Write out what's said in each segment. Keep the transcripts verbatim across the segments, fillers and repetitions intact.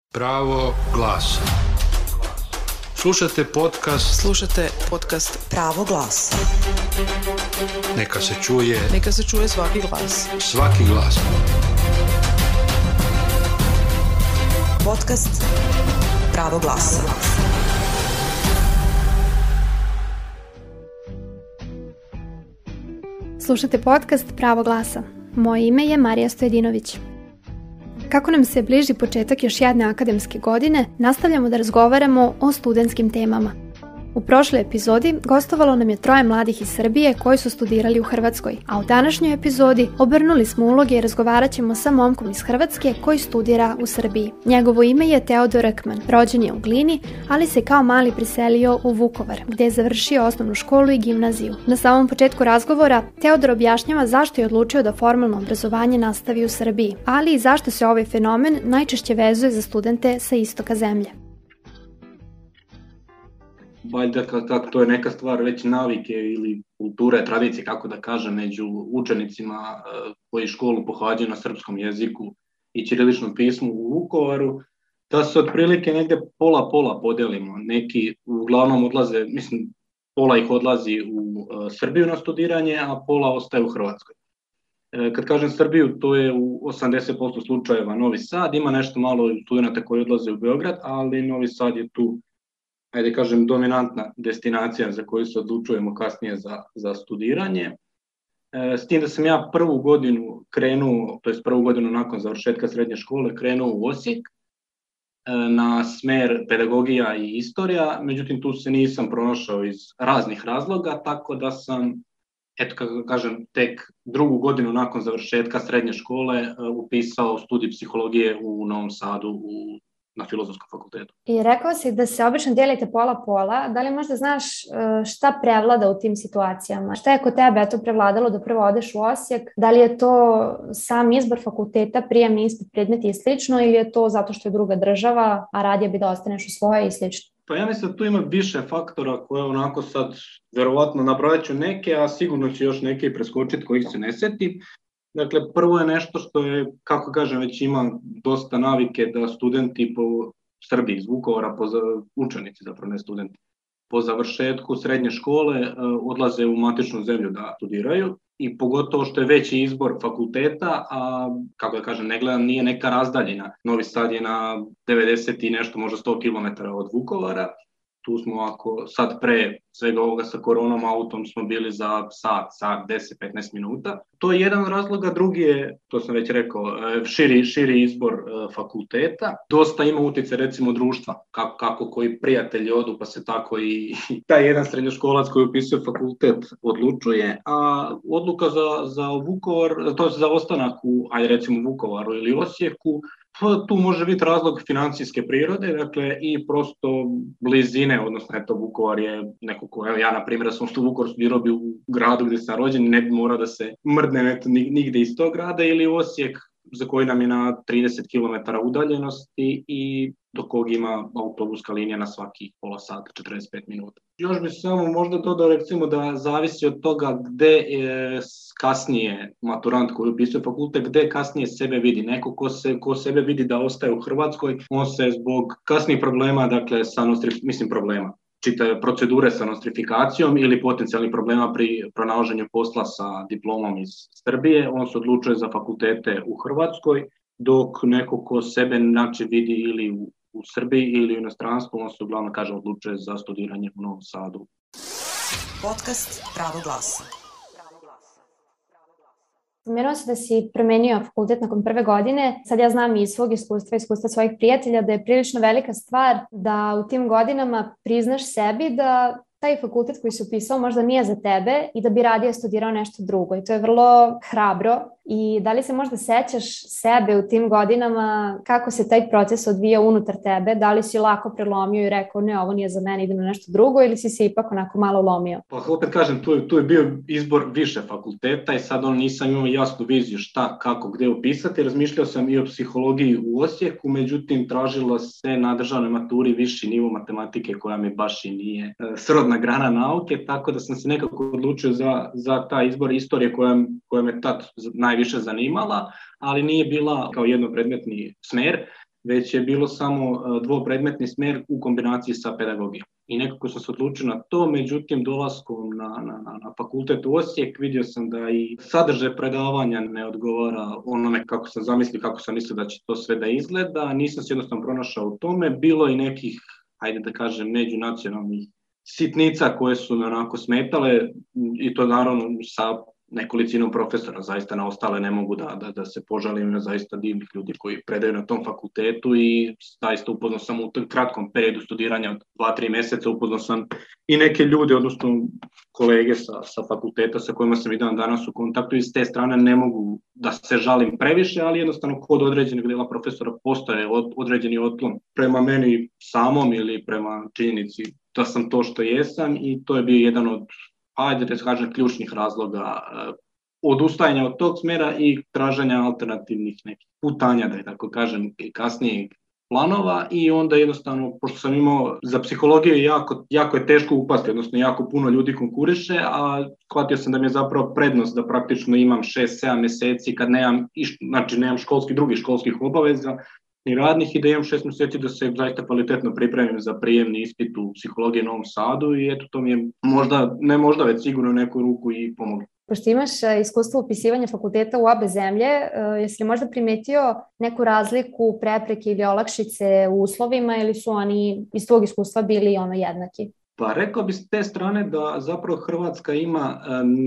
Pravo glasa. Slušate podcast. Slušate podcast Pravo glasa. Neka se čuje. Neka se čuje svaki glas. Svaki glas. Podcast Pravo glasa. Slušate podcast Pravo glasa. Moje ime je Marija Stojedinović. Kako nam se bliži početak još jedne akademske godine, nastavljamo da razgovaramo o studentskim temama. U prošloj epizodi gostovalo nam je troje mladih iz Srbije koji su studirali u Hrvatskoj, a u današnjoj epizodi obrnuli smo uloge i razgovarat ćemo sa momkom iz Hrvatske koji studira u Srbiji. Njegovo ime je Teodor Ekman, rođen je u Glini, ali se kao mali preselio u Vukovar, gdje je završio osnovnu školu i gimnaziju. Na samom početku razgovora Teodor objašnjava zašto je odlučio da formalno obrazovanje nastavi u Srbiji, ali i zašto se ovaj fenomen najčešće vezuje za studente sa istoka zemlje. Valjda kako to je neka stvar već navike ili kulture, tradicije, kako da kažem, među učenicima koji školu pohađaju na srpskom jeziku i ćiriličnom pismu u Vukovaru, da se otprilike negdje pola-pola podelimo. Neki uglavnom odlaze, mislim, pola ih odlazi u Srbiju na studiranje, a pola ostaje u Hrvatskoj. Kad kažem Srbiju, to je u osamdeset posto slučajeva Novi Sad, ima nešto malo studenata koji odlaze u Beograd, ali Novi Sad je tu, ajde kažem, dominantna destinacija za koju se odlučujemo kasnije za, za studiranje. E, s tim da sam ja prvu godinu krenuo, to je prvu godinu nakon završetka srednje škole, krenuo u Osijek e, na smer pedagogija i istorija, međutim tu se nisam pronašao iz raznih razloga, tako da sam, eto kako kažem, tek drugu godinu nakon završetka srednje škole e, upisao studij psihologije u Novom Sadu u na Filozofskom fakultetu. I rekao si da se obično dijelite pola-pola. Da li možda znaš šta prevlada u tim situacijama? Šta je kod tebe to prevladalo da prvo odeš u Osijek? Da li je to sam izbor fakulteta, prijemni ispit, predmeti i slično, ili je to zato što je druga država, a radije bi da ostaneš u svoje i slično? Pa ja mislim da tu ima više faktora koje onako sad verovatno nabrojat ću neke, a sigurno ću još neke preskočiti kojih se ne setim. Dakle, prvo je nešto što je, kako kažem, već ima dosta navike da studenti po Srbiji iz Vukovara, po učenici, zapravo ne studenti, po završetku srednje škole odlaze u matičnu zemlju da studiraju i pogotovo što je veći izbor fakulteta, a kako da kažem, ne gledam, nije neka razdaljina. Novi Sad je na devedeset i nešto, možda sto kilometara od Vukovara. Tu smo, ako sad pre svega ovoga sa koronom autom smo bili za sat, sat, deset, petnaest minuta. To je jedan razlog, a drugi je, to sam već rekao, širi, širi izbor fakulteta. Dosta ima utjecaj recimo društva, kako, kako koji prijatelji odu, pa se tako i taj jedan srednjoškolac koji upisuje fakultet odlučuje. A odluka za, za Vukovar, to je za ostanak u, ajde recimo Vukovaru ili Osijeku, tu može biti razlog financijske prirode, dakle i prosto blizine, odnosno eto Vukovar je neko ko, evo ja na primjer da sam u Vukovaru studirao bi u gradu gdje sam rođen, ne bi morao da se mrdnem eto nigde iz tog grada, ili Osijek za koji nam je na trideset kilometara udaljenosti i do kog ima autobuska linija na svaki pola sata, četrdeset pet minuta. Još bi samo možda dodao recimo da zavisi od toga gde je kasnije maturant koji upisuje fakultet, gde kasnije sebe vidi. Neko ko, se, ko sebe vidi da ostaje u Hrvatskoj, on se zbog kasnijih problema, dakle sa nostrif, mislim problema, čitave procedure sa nostrifikacijom ili potencijalnih problema pri pronalaženju posla sa diplomom iz Srbije, on se odlučuje za fakultete u Hrvatskoj, dok neko ko sebe znači vidi ili u, u Srbiji ili u inostranstvu, on se uglavnom kaže odlučuje za studiranje u Novom Sadu. Podcast Pravo glasa. Spomenuo se da si promenio fakultet nakon prve godine. Sad ja znam iz svog iskustva, iskustva svojih prijatelja, da je prilično velika stvar da u tim godinama priznaš sebi da taj fakultet koji si upisao možda nije za tebe i da bi radije studirao nešto drugo. I to je vrlo hrabro. I da li se možda sećaš sebe u tim godinama, kako se taj proces odvija unutar tebe? Da li si lako prelomio i rekao ne, ovo nije za mene, idem na nešto drugo, ili si se ipak onako malo lomio? Pa opet kažem, tu je, tu je bio izbor više fakulteta i sad on nisam imao jasnu viziju šta, kako, gde upisati. Razmišljao sam i o psihologiji u Osijeku, međutim tražilo se na državnoj maturi viši nivo matematike koja mi baš i nije srodna grana nauke, tako da sam se nekako odlučio za, za taj izbor istorije koja, koja me tad najviše zanimala, ali nije bila kao jednopredmetni smer. već je bilo samo dvopredmetni smjer u kombinaciji sa pedagogijom. I nekako sam se odlučio na to, međutim dolaskom na, na, na fakultet u Osijek vidio sam da i sadržaj predavanja ne odgovara onome kako sam zamislio, kako sam mislio da će to sve da izgleda. Nisam se jednostavno pronašao u tome, bilo i nekih, ajde da kažem, međunacionalnih sitnica koje su me onako smetale i to naravno sa nekolicinom profesora, zaista na ostale ne mogu da, da, da se požalim, na zaista divnih ljudi koji predaju na tom fakultetu i zaista upoznao sam u tom kratkom periodu studiranja od dva tri mjeseca, upoznao sam i neke ljude, odnosno kolege sa, sa fakulteta sa kojima sam i dan danas u kontaktu i s te strane ne mogu da se žalim previše, ali jednostavno kod određenog dela profesora postoje od, određeni otklon prema meni samom ili prema činjenici da sam to što jesam i to je bio jedan od, ajde da kažem, ključnih razloga uh, odustajanja od tog smjera i traženja alternativnih nekih putanja, da je tako kažem, i kasnijeg planova i onda jednostavno, pošto sam imao za psihologiju jako, jako je teško upasti, odnosno jako puno ljudi konkuriše, a shvatio sam da mi je zapravo prednost da praktično imam šest sedam mjeseci kad nemam, znači nemam školskih, drugih školskih obaveza, ni radnih i da imam šest mjeseci da se zaista kvalitetno pripremim za prijemni ispit u psihologiji u Novom Sadu i eto to mi je možda, ne možda već sigurno neku ruku i pomoglo. Pošto imaš iskustvo upisivanja fakulteta u obe zemlje, jesi li možda primetio neku razliku, prepreke ili olakšice u uslovima ili su oni iz tvog iskustva bili ono jednaki? Pa rekao bi s te strane da zapravo Hrvatska ima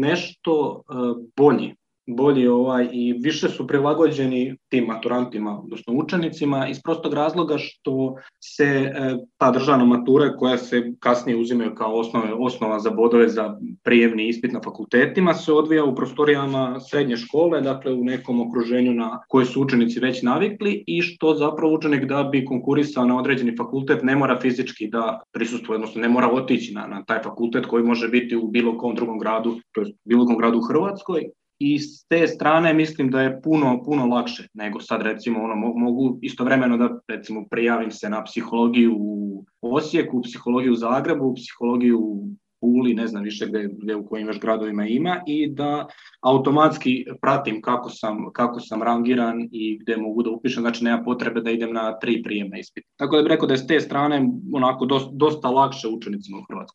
nešto bolji bolji ovaj i više su prilagođeni tim maturantima, odnosno učenicima iz prostog razloga što se e, ta državna matura koja se kasnije uzimaju kao osnove, osnova za bodove za prijemni ispit na fakultetima se odvija u prostorijama srednje škole, dakle u nekom okruženju na koje su učenici već navikli i što zapravo učenik da bi konkurisao na određeni fakultet ne mora fizički da prisustvuje, odnosno ne mora otići na, na taj fakultet koji može biti u bilo kom drugom gradu, to je bilo kom gradu u Hrvatskoj. I s te strane mislim da je puno, puno lakše nego sad recimo ono, mogu istovremeno da recimo prijavim se na psihologiju u Osijeku, psihologiju u Zagrebu, psihologiju u Puli, ne znam više gdje, gdje u kojim još gradovima ima i da automatski pratim kako sam, kako sam rangiran i gdje mogu da upišem, znači nema potrebe da idem na tri prijemne ispite. Tako da bih rekao da je s te strane onako dosta, dosta lakše učenicima u Hrvatskoj.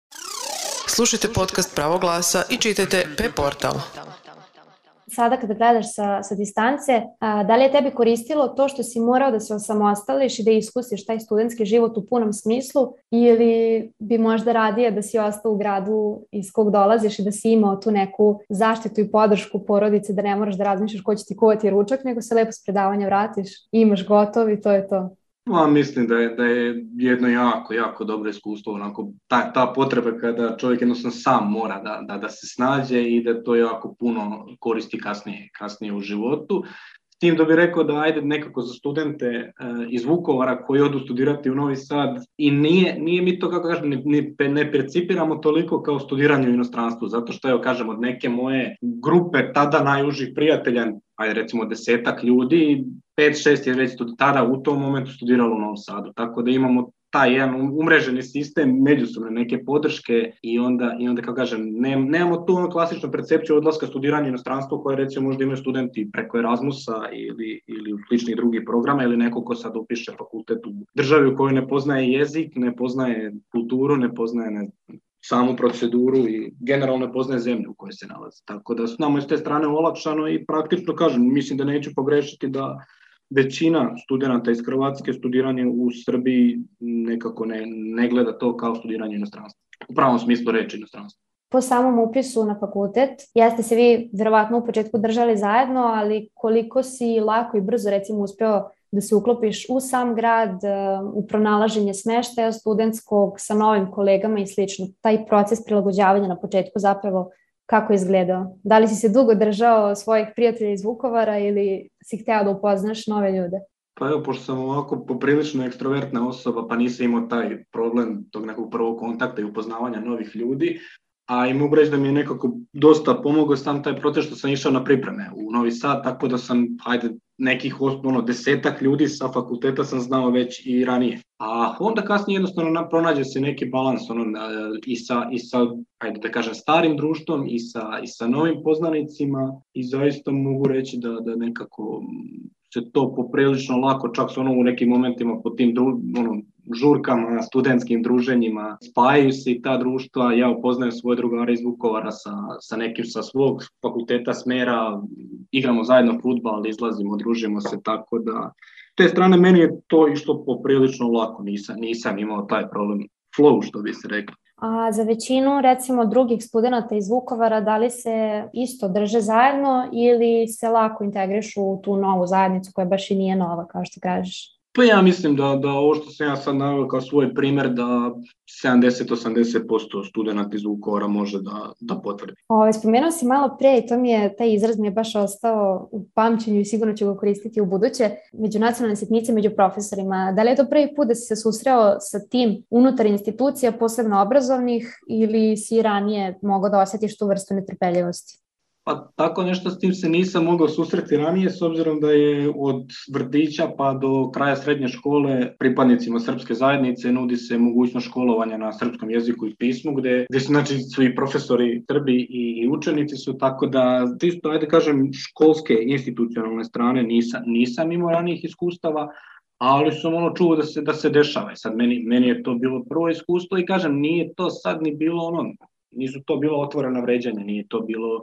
Slušajte podcast Pravo glasa i čitajte P-portal. Sada kada gledaš sa, sa distance, a, da li je tebi koristilo to što si morao da se osamostališ i da iskusiš taj studentski život u punom smislu ili bi možda radije da si ostao u gradu iz kog dolaziš i da si imao tu neku zaštitu i podršku porodice, da ne moraš da razmišljaš ko će ti kuvati ručak, nego se lepo s predavanja vratiš, imaš gotov i to je to. Ja, mislim da je, da je jedno jako, jako dobro iskustvo, onako, ta, ta potreba kada čovjek jednostavno sam mora da, da, da se snađe i da to jako puno koristi kasnije, kasnije u životu. S tim da bih rekao da ajde nekako za studente e, iz Vukovara koji odu studirati u Novi Sad i nije, nije mi to, kako kažem, ne, ne percipiramo toliko kao studiranje u inostranstvu, zato što, evo kažem, od neke moje grupe tada najužih prijatelja, ajde recimo desetak ljudi, pet šest je već tada u tom momentu studiralo u Novom Sadu, tako da imamo taj jedan umreženi sistem, međusobne neke podrške i onda, i onda kako kažem, ne, nemamo tu onu klasičnu percepciju odlaska studiranja u inostranstvo koje recimo možda imaju studenti preko Erasmusa ili, ili u sličnih drugih programa ili neko ko sad upiše fakultet u državi u kojoj ne poznaje jezik, ne poznaje kulturu, ne poznaje ne, samu proceduru i generalno ne poznaje zemlju u kojoj se nalazi. Tako da su nam s te strane olakšano i praktično kažem, mislim da neću pogrešiti da većina studenata iz Hrvatske studiranje u Srbiji nekako ne, ne gleda to kao studiranje inostranstva. U pravom smislu reći inostranstva. Po samom upisu na fakultet, jeste se vi vjerovatno u početku držali zajedno, ali koliko si lako i brzo recimo uspeo da se uklopiš u sam grad, u pronalaženje smeštaja studentskog sa novim kolegama i slično. Taj proces prilagođavanja na početku zapravo kako je izgledao? Da li si se dugo držao svojih prijatelja iz Vukovara ili si hteo da upoznaš nove ljude? Pa evo, pošto sam ovako poprilično ekstrovertna osoba, pa nisam imao taj problem tog nekog prvog kontakta i upoznavanja novih ljudi, a i mogu reći da mi je nekako dosta pomogao sam taj proces što sam išao na pripreme u Novi Sad, tako da sam, hajde, nekih ono, desetak ljudi sa fakulteta sam znao već i ranije. A onda kasnije jednostavno pronađe se neki balans ono, i sa, i sa hajde da kažem, starim društvom i sa, i sa novim poznanicima i zaista mogu reći da, da nekako se to poprilično lako, čak se ono u nekim momentima po tim dru, ono, žurkama, studentskim druženjima, spajaju se i ta društva. Ja upoznajem svoje drugare iz Vukovara sa, sa nekim sa svog fakulteta smera, igramo zajedno fudbal, izlazimo, družimo se, tako da s te strane meni je to išlo poprilično lako, nisam, nisam imao taj problem flow, što bi se rekli. A za većinu, recimo, drugih studenta iz Vukovara, da li se isto drže zajedno ili se lako integrišu u tu novu zajednicu koja baš i nije nova, kao što kažeš? Pa ja mislim da, da ovo što sam ja sad naveo kao svoj primjer, da sedamdeset do osamdeset posto studenta iz Vukovara može da, da potvrdi. Ove, spomenuo si malo pre i to mi je, taj izraz mi je baš ostao u pamćenju i sigurno ću ga koristiti u buduće, međunacionalne sitnice među profesorima. Da li je to prvi put da si se susreo sa tim unutar institucija, posebno obrazovnih, ili si ranije mogao da osjetiš tu vrstu netrpeljivosti? Pa tako nešto s tim se nisam mogao susreti ranije, s obzirom da je od vrtića pa do kraja srednje škole pripadnicima srpske zajednice nudi se mogućnost školovanja na srpskom jeziku i pismu, gde, gde su, znači, su i profesori Srbi i, i učenici su, tako da čisto, ajde kažem, školske institucionalne strane nisam, nisam imao ranijih iskustava, ali sam ono čuo da se, da se dešava. Sad meni, meni je to bilo prvo iskustvo i kažem, nije to sad ni bilo ono, nisu to bilo otvorena vređanja, nije to bilo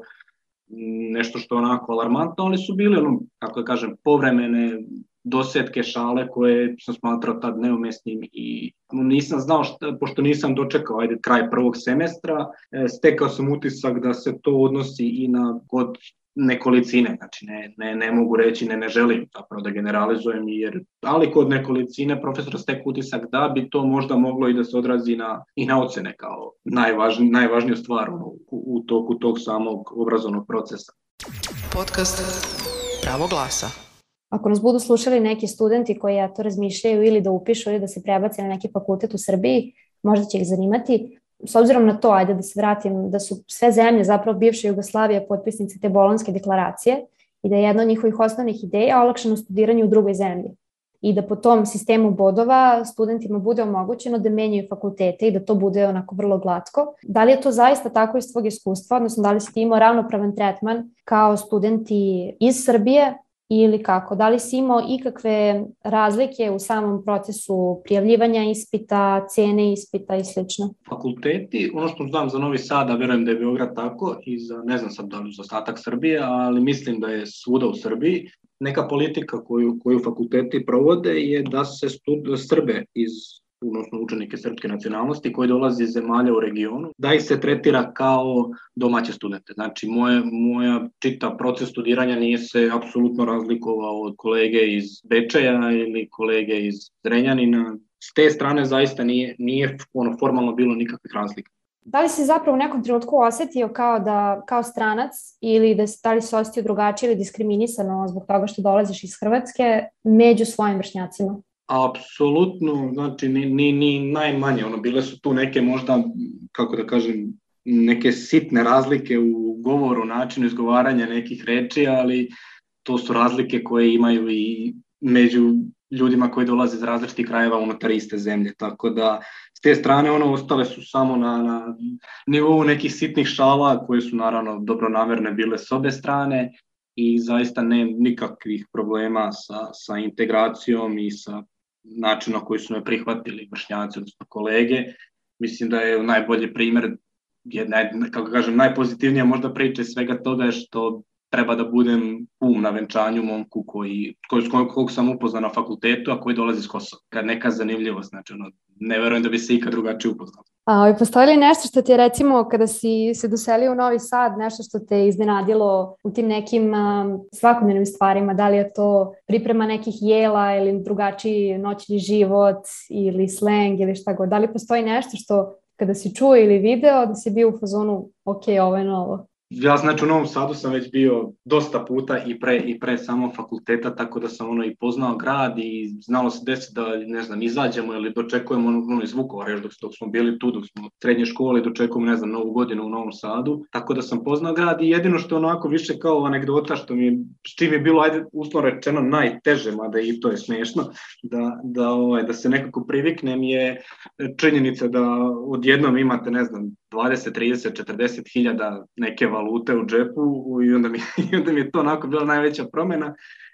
nešto što je onako alarmantno, ali su bili, ono, kako da kažem, povremene dosetke, šale koje sam smatrao tad neumesnim i nisam znao, šta, pošto nisam dočekao ajde, kraj prvog semestra, stekao sam utisak da se to odnosi i na kod nekolicine, znači ne, ne, ne mogu reći, ne, ne želim zapravo da generalizujem, jer, ali kod nekolicine profesora stekao utisak da bi to možda moglo i da se odrazi na, i na ocene kao najvažnij, najvažniju stvar ono, u, u toku tog samog obrazovnog procesa. Podcast Pravo glasa. Ako nas budu slušali neki studenti koji to razmišljaju ili da upišu ili da se prebace na neki fakultet u Srbiji, možda će ih zanimati. S obzirom na to, ajde da se vratim, da su sve zemlje, zapravo bivše Jugoslavije, potpisnice te Bolonjske deklaracije i da je jedna od njihovih osnovnih ideja olakšano studiranje u drugoj zemlji i da po tom sistemu bodova studentima bude omogućeno da menjaju fakultete i da to bude onako vrlo glatko. Da li je to zaista tako iz tvog iskustva, odnosno da li si ti imao ravnopravan tretman kao studenti iz Srbije ili kako? Da li si imao ikakve razlike u samom procesu prijavljivanja ispita, cene ispita i slično? Fakulteti, ono što znam za Novi Sad, a verujem da je Beograd tako i za, ne znam sad da li za ostatak Srbije, ali mislim da je svuda u Srbiji. Neka politika koju, koju fakulteti provode je da se stud, Srbe iz odnosno učenike srpske nacionalnosti koji dolaze iz zemalja u regionu, da ih se tretira kao domaće studente. Znači, moje, moja čita proces studiranja nije se apsolutno razlikovao od kolege iz Bečeja ili kolege iz Zrenjanina. S te strane zaista nije, nije ono, formalno bilo nikakvih razlika. Da li si zapravo u nekom trenutku osetio kao, da, kao stranac ili da, da li si osetio drugačije ili diskriminisano zbog toga što dolaziš iz Hrvatske među svojim vršnjacima? Apsolutno, znači ni, ni, ni najmanje, ono, bile su tu neke možda, kako da kažem, neke sitne razlike u govoru, načinu izgovaranja nekih reči, ali to su razlike koje imaju i među ljudima koji dolaze iz različitih krajeva unutar iste zemlje, tako da s te strane ono ostale su samo na, na nivou nekih sitnih šala koje su naravno dobronamerne bile s obe strane i zaista ne nikakvih problema sa, sa integracijom i sa načinom koji su me prihvatili vršnjaci, odnosno kolege. Mislim da je najbolji primjer, jedna, kako kažem, najpozitivnija možda priča iz svega toga je što treba da budem um na venčanju momku koji, koji, kojeg sam upoznao na fakultetu, a koji dolazi iz Kosova. Neka zanimljivost, znači ono, ne verujem da bi se ikad drugačije upoznao. A postoji li nešto što ti je, recimo, kada si se doselio u Novi Sad, nešto što te iznenadilo u tim nekim um, svakodnevnim stvarima? Da li je to priprema nekih jela ili drugačiji noćni život ili sleng ili šta god? Da li postoji nešto što kada si čuo ili video da si bio u fazonu ok, ovo je novo? Ja znači u Novom Sadu sam već bio dosta puta i pre, i pre samog fakulteta, tako da sam ono i poznao grad i znalo se desiti da, ne znam, izađemo ili dočekujemo ono iz Vukovara, još dok, dok smo bili tu, dok smo u srednje škole, dočekujemo, ne znam, Novu godinu u Novom Sadu, tako da sam poznao grad i jedino što je onako više kao anegdota, što mi, s čim je bilo, ajde, uslovno rečeno, najteže, mada i to je smiješno, da, da, ovaj, da se nekako priviknem je činjenica da odjednom imate, ne znam, dvadeset, trideset, četrdeset hiljada neke valute u džepu i onda mi, i onda mi je to onako bila najveća promjena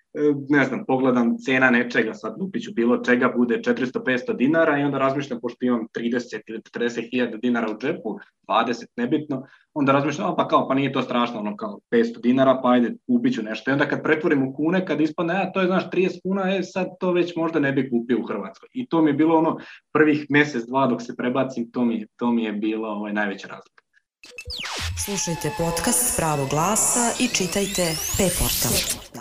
ne znam, pogledam cena nečega, sad lupiću bilo čega bude četiristo do petsto dinara i onda razmišljam, pošto imam trideset ili četrdeset hiljada dinara u džepu, dvadeset nebitno, onda razmišljam, pa kao, pa nije to strašno, ono kao petsto dinara, pa ajde, kupiću nešto. I onda kad pretvorim u kune, kad ispadne, a to je, znaš, trideset kuna, e, sad to već možda ne bi kupio u Hrvatskoj. I to mi je bilo ono, prvih mjesec, dva dok se prebacim, to mi, to mi je bila ovaj, najveća razlika. Slušajte podcast Pravo glasa i čitajte P-portal.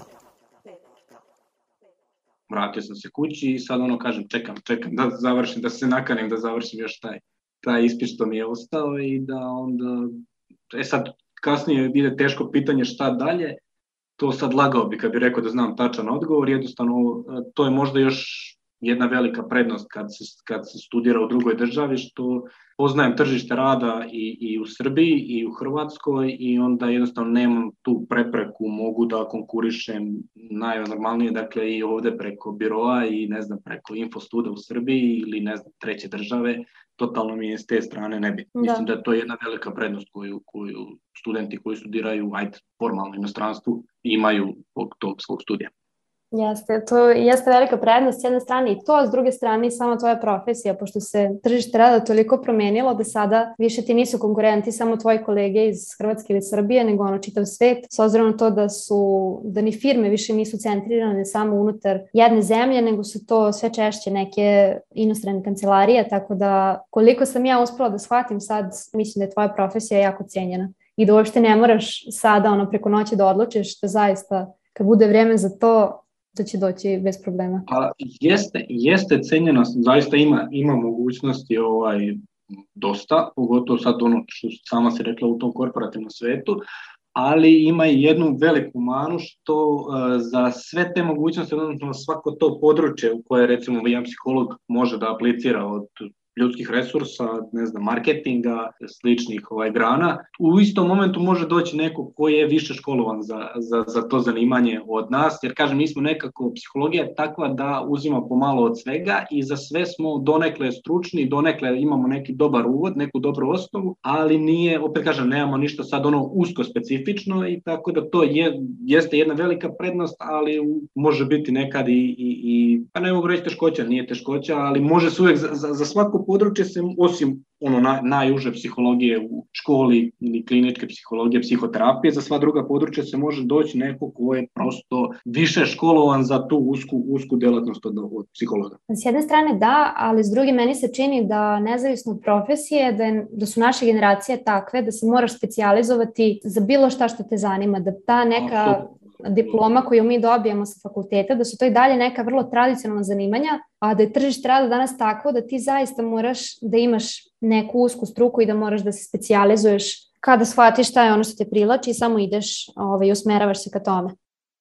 Vratio sam se kući i sad ono kažem, čekam, čekam da završim, da se nakanim, da završim još taj, taj ispit što mi je ostao i da onda, e sad kasnije ide teško pitanje šta dalje, to sad lagao bi kad bi rekao da znam tačan odgovor, jednostavno to je možda još jedna velika prednost kad se, kad se studira u drugoj državi, što poznajem tržište rada i, i u Srbiji i u Hrvatskoj i onda jednostavno nemam tu prepreku, mogu da konkurišem najnormalnije, dakle i ovde preko biroa i ne znam preko Infostuda u Srbiji ili ne znam treće države, totalno mi je s te strane nebitno. Mislim da je to jedna velika prednost koju, koju studenti koji studiraju ajde, formalno inostranstvu imaju od tog svog studija. Jeste, to jeste velika prednost s jedne strane i to, s druge strane i sama tvoja profesija, pošto se tržište rada toliko promenilo da sada više ti nisu konkurenti samo tvoji kolege iz Hrvatske ili Srbije, nego ono čitav svet, s obzirom na to da su, da ni firme više nisu centrirane samo unutar jedne zemlje, nego su to sve češće neke inostrane kancelarije, tako da koliko sam ja uspela da shvatim sad, mislim da je tvoja profesija jako cijenjena i da uopšte ne moraš sada ono preko noći da odlučiš, da zaista kad bude vreme za to da će doći bez problema. Pa jeste, jeste cenjeno, zaista ima, ima mogućnosti ovaj, dosta, pogotovo sad ono što sama si rekla u tom korporativnom svetu, ali ima i jednu veliku manu što uh, za sve te mogućnosti, odnosno svako to područje u koje recimo jedan psiholog može da aplicira od ljudskih resursa, ne znam, marketinga, sličnih ovaj, grana, u istom momentu može doći neko koji je više školovan za, za, za to zanimanje od nas, jer kažem, mi smo nekako, psihologija je takva da uzima pomalo od svega i za sve smo donekle stručni, donekle imamo neki dobar uvod, neku dobru osnovu, ali nije, opet kažem, nemamo ništa sad ono usko specifično i tako da to je, jeste jedna velika prednost, ali može biti nekad i, i, i pa ne mogu reći teškoća, nije teškoća, ali može se uvijek za, za, za svako područje se, osim ono naj, najuže psihologije u školi ili kliničke psihologije, psihoterapije, za sva druga područja se može doći neko ko je prosto više školovan za tu usku, usku delatnost od, od psihologa. S jedne strane da, ali s druge meni se čini da nezavisno od profesije, da, je, da su naše generacije takve, da se moraš specijalizovati za bilo šta što te zanima, da ta neka Absolutno. diploma koju mi dobijemo sa fakulteta, da su to i dalje neka vrlo tradicionalna zanimanja, a da je tržište rada danas tako da ti zaista moraš da imaš neku usku struku i da moraš da se specijalizuješ kada shvatiš šta je ono što te privlači i samo ideš ovaj, i usmeravaš se ka tome.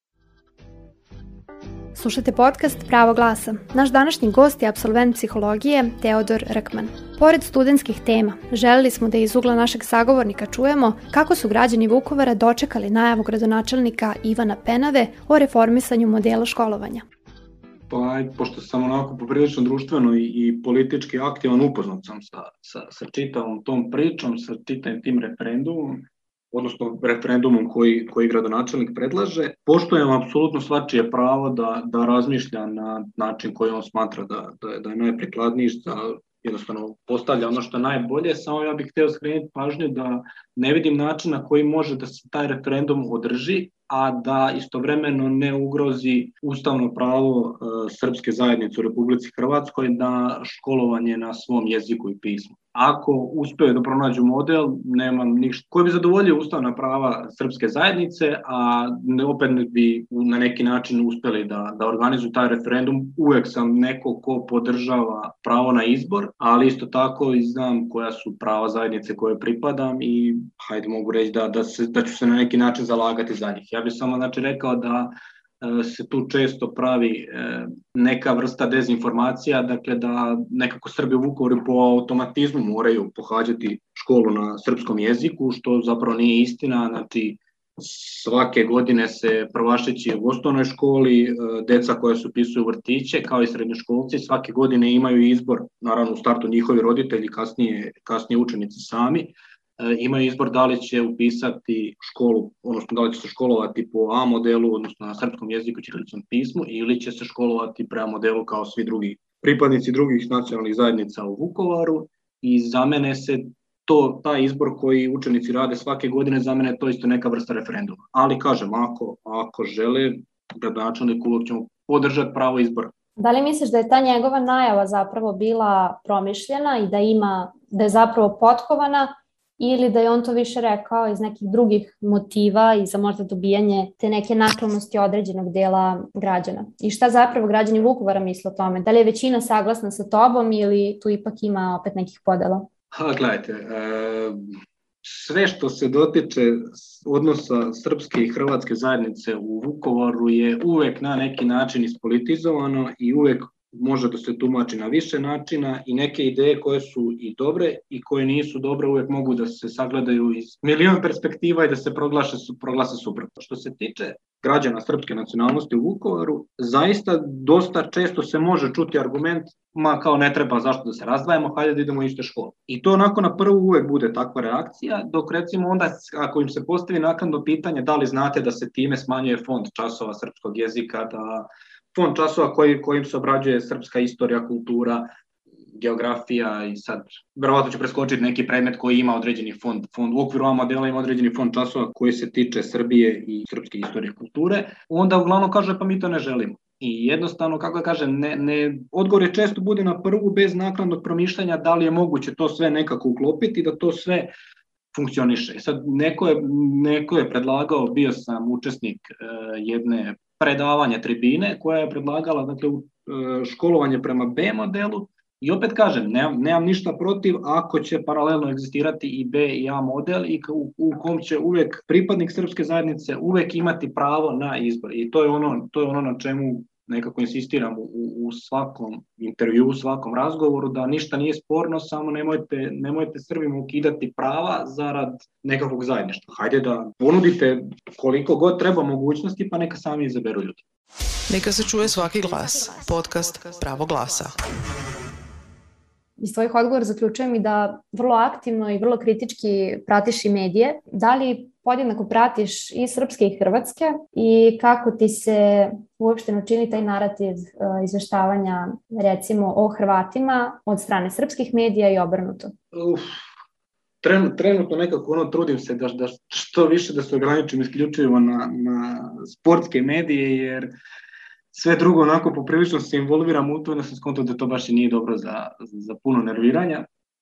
Slušajte podcast Pravo glasa. Naš današnji gost je apsolvent psihologije Teodor Rkman. Pored studentskih tema, želeli smo da iz ugla našeg sagovornika čujemo kako su građani Vukovara dočekali najavu gradonačelnika Ivana Penave o reformisanju modela školovanja. Pa, pošto sam onako poprilično društveno i, i politički aktivan, upoznat sam sa, sa, sa čitavom tom pričom, sa čitavim tim referendumom, odnosno referendumom koji, koji gradonačelnik predlaže. Poštujem apsolutno svačije pravo da, da razmišlja na način koji on smatra da, da, da je najprikladniji, da jednostavno postavlja ono što je najbolje, samo ja bih htio skrenuti pažnju da ne vidim način na koji može da se taj referendum održi, a da istovremeno ne ugrozi ustavno pravo e, srpske zajednice u Republici Hrvatskoj na školovanje na svom jeziku i pismu. Ako uspeju da pronađu model, nemam ništa koji bi zadovoljio ustavna prava srpske zajednice, a ne, opet bi na neki način uspeli da, da organizuju taj referendum. Uvek sam neko ko podržava pravo na izbor, ali isto tako i znam koja su prava zajednice koje pripadam i hajde mogu reći da, da, se, da ću se na neki način zalagati za njih. Ja bih samo znači rekao da se tu često pravi neka vrsta dezinformacija, dakle da nekako Srbi u Vukovaru po automatizmu moraju pohađati školu na srpskom jeziku, što zapravo nije istina. Znači svake godine se prvašići u osnovnoj školi, deca koja se upisuju u vrtiće kao i srednjoškolci svake godine imaju izbor, naravno u startu njihovi roditelji, kasnije, kasnije učenici sami, imaju izbor da li će upisati školu, odnosno da li će se školovati po A modelu, odnosno na srpskom jeziku, ćirilicom pismu, ili će se školovati prema modelu kao svi drugi pripadnici drugih nacionalnih zajednica u Vukovaru. I za mene se to, taj izbor koji učenici rade svake godine, za mene je to isto neka vrsta referenduma. Ali kažem, ako, ako žele, gradonačelnik uvijek ćemo podržati pravo izbora. Da li misliš da je ta njegova najava zapravo bila promišljena i da ima, da je zapravo potkovana, ili da je on to više rekao iz nekih drugih motiva i za možda dobijanje te neke naklonosti određenog dela građana? I šta zapravo građani Vukovara misle o tome? Da li je većina saglasna sa tobom ili tu ipak ima opet nekih podela? Ha, gledajte, e, sve što se dotiče odnosa srpske i hrvatske zajednice u Vukovaru je uvek na neki način ispolitizovano i uvek može da se tumači na više načina i neke ideje koje su i dobre i koje nisu dobre uvek mogu da se sagledaju iz milion perspektiva i da se proglase, proglase suprotno. Što se tiče građana srpske nacionalnosti u Vukovaru, zaista dosta često se može čuti argument, ma kao ne treba, zašto da se razdvajamo, hajde da idemo u iste škole. I to onako na prvu uvek bude takva reakcija, dok recimo onda ako im se postavi naknadno pitanje da li znate da se time smanjuje fond časova srpskog jezika, da fond časova koji, kojim se obrađuje srpska istorija, kultura, geografija i sad verovatno ću preskočiti neki predmet koji ima određeni fond. Fond u okviru A modela ima određeni fond časova koji se tiče Srbije i srpske istorije i kulture. Onda uglavnom kaže pa mi to ne želimo. I jednostavno, kako da kažem, ne, ne, odgovor je često bude na prvu bez naknadnog promišljanja da li je moguće to sve nekako uklopiti, da to sve funkcioniše. Sad, neko je, neko je predlagao, bio sam učesnik e, jedne predavanja tribine koja je predlagala dakle, školovanje prema B modelu i opet kažem, nemam, nemam ništa protiv ako će paralelno egzistirati i B i A model i u, u kom će uvek pripadnik srpske zajednice uvek imati pravo na izbor i to je ono, to je ono na čemu nekako insistiram u, u svakom intervju, u svakom razgovoru, da ništa nije sporno, samo nemojte, nemojte Srbima ukidati prava zarad nekakvog zajedništva. Hajde da ponudite koliko god treba mogućnosti, pa neka sami izaberu ljudi. Neka se čuje svaki glas. Podcast Pravo glasa. Iz tvojih odgovora zaključujem i da vrlo aktivno i vrlo kritički pratiš i medije. Da li podjednako pratiš i srpske i hrvatske i kako ti se uopšteno čini taj narativ uh, izveštavanja recimo o Hrvatima od strane srpskih medija i obrnuto? Uf, trenutno, trenutno nekako ono trudim se da, da što više da se ograničim isključivo na, na sportske medije jer sve drugo onako poprilično se involviram u to, da sam skontao da to baš i nije dobro za, za puno nerviranja,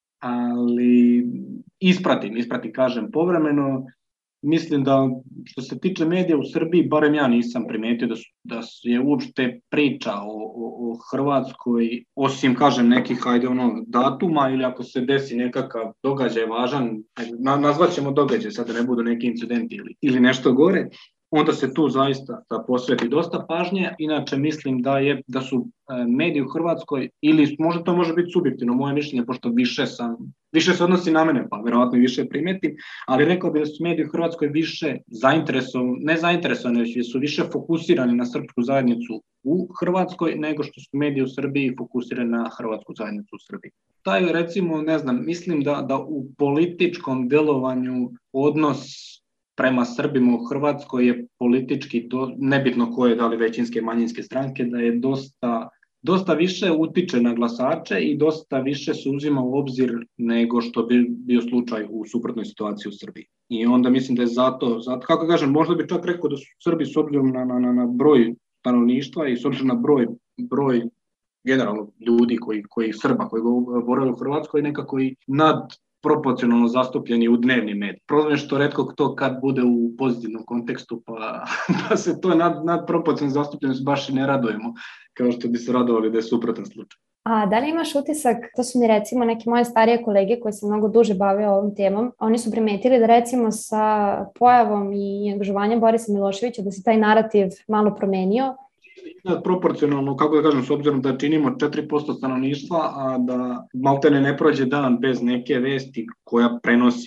ali ispratim, ispratim, kažem, povremeno. Mislim da što se tiče medija u Srbiji, barem ja nisam primetio da, su, da je uopšte priča o, o, o Hrvatskoj, osim, kažem, nekih, hajde, ono, datuma ili ako se desi nekakav događaj važan, na, nazvat ćemo događaj, sad da ne budu neki incidenti ili, ili nešto gore, onda se tu zaista da posveti dosta pažnje. Inače mislim da je da su mediji u Hrvatskoj, ili možda to može biti subjektivno moje mišljenje, pošto više sam više se odnosi na mene, pa verovatno i više primetim, ali rekao bih da su mediji u Hrvatskoj više zainteresovani, ne zainteresovani, već su više fokusirani na srpsku zajednicu u Hrvatskoj nego što su mediji u Srbiji fokusirani na hrvatsku zajednicu u Srbiji. Taj, recimo, ne znam, mislim da, da u političkom delovanju odnos prema Srbima u Hrvatskoj je politički, do, nebitno koje, da li većinske, manjinske stranke, da je dosta, dosta više utiče na glasače i dosta više se uzima u obzir nego što bi bio slučaj u suprotnoj situaciji u Srbiji. I onda mislim da je zato, zato kako kažem, možda bi čak rekao da su Srbi s obzirom na, na, na broj stanovništva i s obzirom na broj, broj generalno ljudi koji, koji Srba koji borave u Hrvatskoj nekako i nad proporcionalno zastupljeni u dnevnim medijima. Problem je što retko to kad bude u pozitivnom kontekstu, pa, pa se to nad, nad proporcionalno zastupljenost baš i ne radujemo, kao što bi se radovali da je suprotan slučaj. A da li imaš utisak, to su mi recimo neke moje starije kolege koji se mnogo duže bave ovom temom, oni su primetili da recimo sa pojavom i angažovanjem Borisa Miloševića da se taj narativ malo promenio? Proporcionalno, kako da kažem, s obzirom da činimo četiri posto stanovništva, a da maltene ne prođe dan bez neke vesti koja prenosi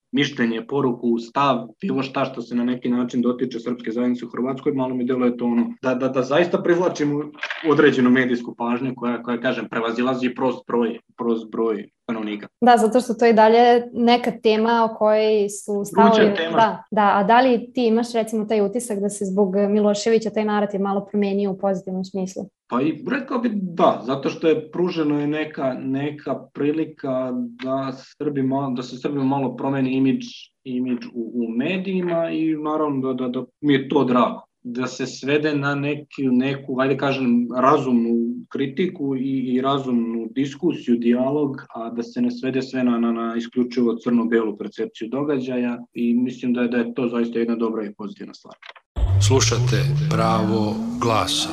mišljenje, poruku, stav, bilo šta što se na neki način dotiče srpske zajednice u Hrvatskoj, malo mi deluje to ono, da, da, da zaista privlačimo određenu medijsku pažnju koja, koja kažem, prevazilazi prost broj, prost broj stanovnika. Da, zato što to je dalje neka tema o kojoj su stavovi... Da, da, a da li ti imaš recimo taj utisak da se zbog Miloševića taj narativ malo promenio u pozitivnom smislu? Pa i rekao bi da, zato što je pruženo je neka, neka prilika da, Srbi malo, da se Srbima malo promeni imidž, imidž u, u medijima i naravno da, da, da mi je to drago. Da se svede na neki, neku, ajde kažem, razumnu kritiku i, i razumnu diskusiju, dijalog, a da se ne svede sve na, na, na isključivo crno-belu percepciju događaja i mislim da je, da je to zaista jedna dobra i pozitivna stvar. Slušate Pravo glasa.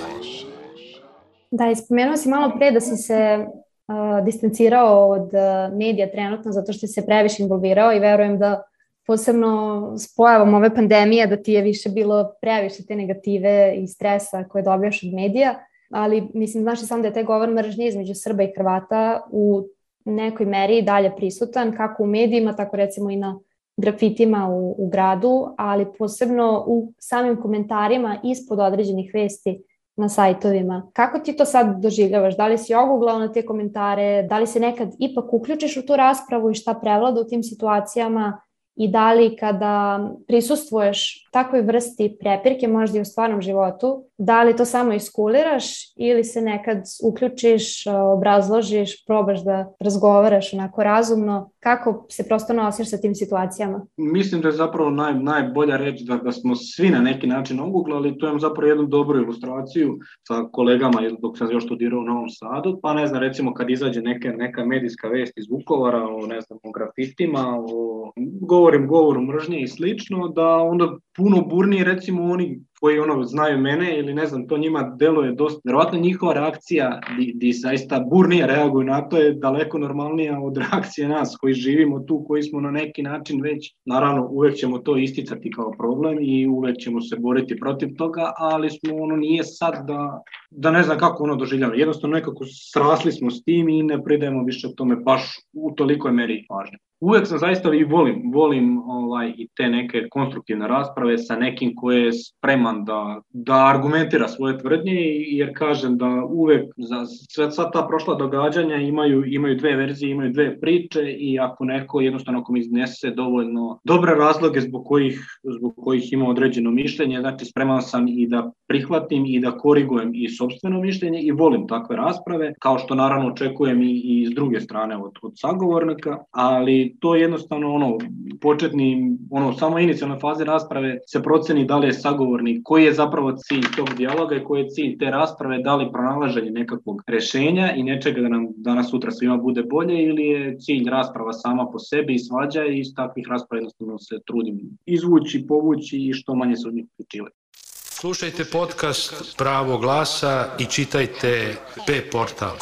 Da, ispomenuo si malo pre da si se uh, distancirao od uh, medija trenutno zato što si se previše involvirao i verujem da posebno s pojavom ove pandemije da ti je više bilo previše te negative i stresa koje dobijaš od medija, ali mislim, znaš i sam da je taj govor mržnje između Srba i Hrvata u nekoj meri dalje prisutan, kako u medijima, tako recimo i na grafitima u, u gradu, ali posebno u samim komentarima ispod određenih vesti na sajtovima. Kako ti to sad doživljavaš? Da li si oguglao na te komentare? Da li se nekad ipak uključiš u tu raspravu i šta prevlada u tim situacijama? I da li kada prisustvuješ takvoj vrsti prepirke, možda i u stvarnom životu, da li to samo iskuliraš ili se nekad uključiš, obrazložiš, probaš da razgovaraš onako razumno? Kako se prosto nosiš sa tim situacijama? Mislim da je zapravo naj, najbolja reč da, da smo svi na neki način oguglali. To imam zapravo jednu dobru ilustraciju sa kolegama dok sam još studirao u Novom Sadu. Pa ne znam, recimo kad izađe neka, neka medijska vest iz Vukovara o, ne znam, o grafitima, o govorim govoru mržnje i slično, da onda puno burnije recimo oni koji ono znaju mene ili ne znam, to njima deluje dosta. Vjerovatno njihova reakcija di, di zaista burnije reaguju na to je daleko normalnija od reakcije nas koji živimo tu, koji smo na neki način već, naravno uvek ćemo to isticati kao problem i uvek ćemo se boriti protiv toga, ali smo ono nije sad da, da ne znam kako ono doživljamo. Jednostavno nekako srasli smo s tim i ne pridajemo više tome baš u tolikoj meri pažnje. Uvek sam zaista i volim, volim ovaj, i te neke konstruktivne rasprave sa nekim ko je spreman da, da argumentira svoje tvrdnje, jer kažem da uvek za sve sva ta prošla događanja imaju, imaju dve verzije, imaju dve priče i ako neko jednostavno ako mi iznese dovoljno dobre razloge zbog kojih, zbog kojih ima određeno mišljenje, znači spreman sam i da prihvatim i da korigujem i sopstveno mišljenje i volim takve rasprave, kao što naravno očekujem i, i s druge strane od, od sagovornika, ali to je jednostavno ono početni, ono samo inicijalne faze rasprave se proceni da li je sagovornik, koji je zapravo cilj tog dijaloga i koji je cilj te rasprave, da li pronalaženje nekakvog rešenja i nečega da nam danas sutra svima bude bolje ili je cilj rasprava sama po sebi i svađa i iz takvih rasprava jednostavno se trudim izvući, povući i što manje se od njih pričivati. Slušajte podcast Pravo glasa i čitajte P-portal.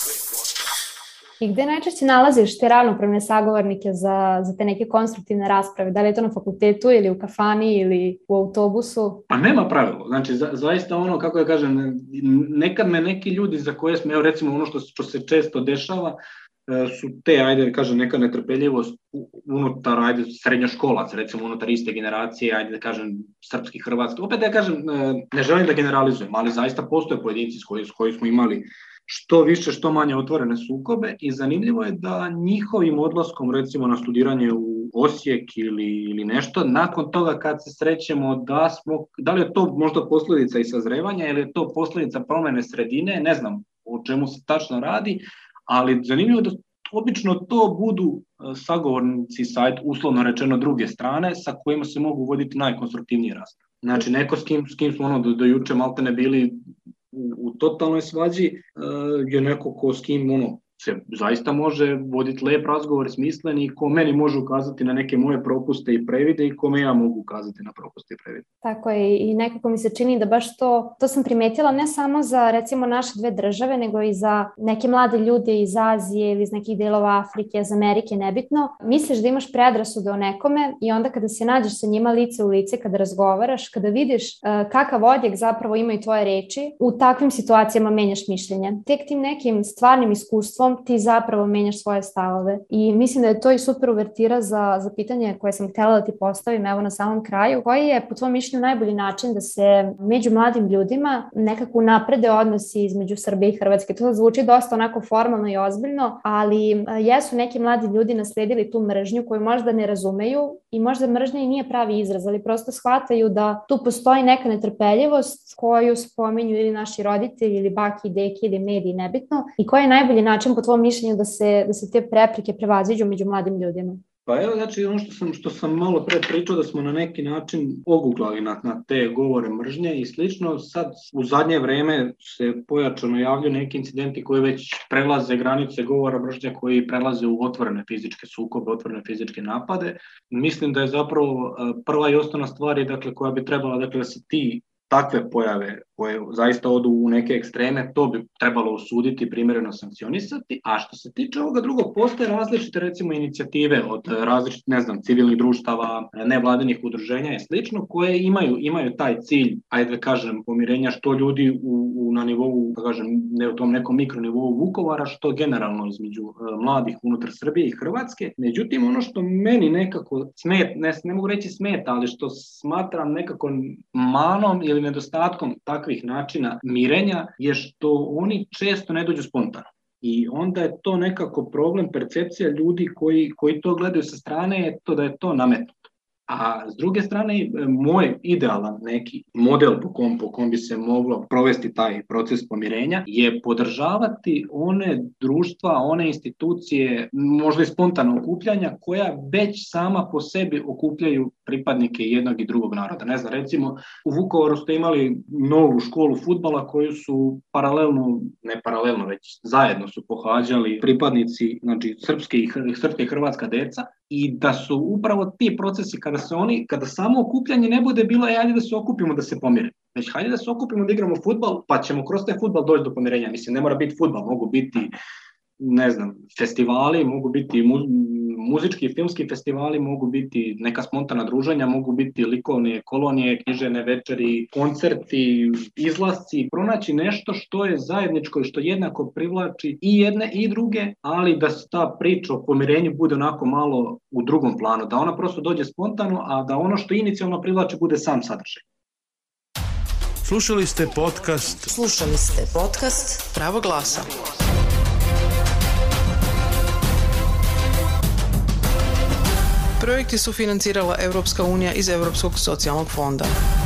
I gde najčešće nalaziš te ravnopravne sagovornike za, za te neke konstruktivne rasprave? Da li je to na fakultetu ili u kafani ili u autobusu? Pa nema pravilo. Znači, za, zaista ono, kako ja kažem, nekad me neki ljudi za koje smo, evo recimo ono što, što se često dešava, su te, ajde kažem, neka netrpeljivost unutar, ajde, srednjoškolaca, recimo unutar iste generacije, ajde da kažem, srpski, hrvatski. Opet da ja kažem, ne želim da generalizujem, ali zaista postoje pojedinci s koji, s koji smo imali što više, što manje otvorene sukobe i zanimljivo je da njihovim odlaskom recimo na studiranje u Osijek ili, ili nešto, nakon toga kad se srećemo da smo, da li je to možda posljedica i sazrevanja ili je to posljedica promene sredine, ne znam o čemu se tačno radi, ali zanimljivo je da obično to budu sagovornici sajt, uslovno rečeno druge strane, sa kojima se mogu voditi najkonstruktivnije rasprave. Znači neko s kim, s kim smo ono do, do juče malte ne bili u, u totalnoj svađi, uh, je neko ko s kim ono, se zaista može voditi lep razgovor, smislen i ko meni može ukazati na neke moje propuste i previde i kome ja mogu ukazati na propuste i previde. Tako je i nekako mi se čini da baš to, to sam primetila ne samo za recimo naše dve države, nego i za neke mlade ljude iz Azije ili iz nekih delova Afrike, iz Amerike, nebitno. Misliš da imaš predrasude o nekome i onda kada se nađeš sa njima lice u lice, kada razgovaraš, kada vidiš uh, kakav odjek zapravo imaju tvoje reči, u takvim situacijama menjaš mišljenje. Tek tim nekim stvarnim iskustvom iskustvom ti zapravo menjaš svoje stavove. I mislim da je to i super uvertira za, za pitanje koje sam htjela da ti postavim evo na samom kraju. Koji je po tvojom mišljenju najbolji način da se među mladim ljudima nekako naprede odnosi između Srbije i Hrvatske? To zvuči dosta onako formalno i ozbiljno, ali jesu neki mladi ljudi nasledili tu mržnju koju možda ne razumeju i možda mržnja i nije pravi izraz, ali prosto shvataju da tu postoji neka netrpeljivost koju spominju ili naši roditelji ili baki, deki ili mediji, nebitno. I koji je najbolji način po tvojom mišljenju da se, da se te prepreke prevaziđu među mladim ljudima? Pa evo, znači ono što sam, što sam malo pre pričao, da smo na neki način oguglali na, na te govore mržnje i slično. Sad u zadnje vreme se pojačano javljaju neki incidenti koji već prelaze granice govora mržnje, koji prelaze u otvorene fizičke sukobe, otvorene fizičke napade. Mislim da je zapravo prva i osnovna stvar je, dakle, koja bi trebala, dakle, da se ti takve pojave koje zaista odu u neke ekstreme, to bi trebalo osuditi, primjereno sankcionisati. A što se tiče ovoga drugog, postoje različite recimo inicijative od različitih, ne znam, civilnih društava, nevladinih udruženja i slično, koje imaju imaju taj cilj, ajde da kažem, pomirenja što ljudi u, u na nivou, da kažem, ne u tom nekom mikronivou Vukovara, što generalno između uh, mladih unutar Srbije i Hrvatske. Međutim, ono što meni nekako smet, ne, ne mogu reći smeta, ali što smatram nekako manom ili nedostatkom takvih načina mirenja je što oni često ne dođu spontano. I onda je to nekako problem, percepcija ljudi koji, koji to gledaju sa strane je to da je to nametnuto. A s druge strane, moj idealan neki model po kom, po kom bi se moglo provesti taj proces pomirenja je podržavati one društva, one institucije, možda i spontano okupljanja, koja već sama po sebi okupljaju pripadnike jednog i drugog naroda. Ne znam, recimo u Vukovaru ste imali novu školu fudbala koju su paralelno, ne paralelno, već zajedno su pohađali pripadnici, znači srpske i, srpske i hrvatska deca, i da su upravo ti procesi kada se oni, kada samo okupljanje ne bude bilo, ajde da se okupimo da se pomire. Već hajde da se okupimo da igramo fudbal, pa ćemo kroz taj fudbal doći do pomirenja. Mislim, ne mora biti fudbal, mogu biti, ne znam, festivali, mogu biti mu, muzički i filmski festivali, mogu biti neka spontana druženja, mogu biti likovne kolonije, književne večeri, koncerti, izlasci, pronaći nešto što je zajedničko i što jednako privlači i jedne i druge, ali da se ta priča o pomirenju bude onako malo u drugom planu, da ona prosto dođe spontano, a da ono što inicijalno privlači bude sam sadržaj. Slušali ste podcast Slušali ste podcast Pravo glasa. Projekti su financirala Europska unija iz Europskog socijalnog fonda.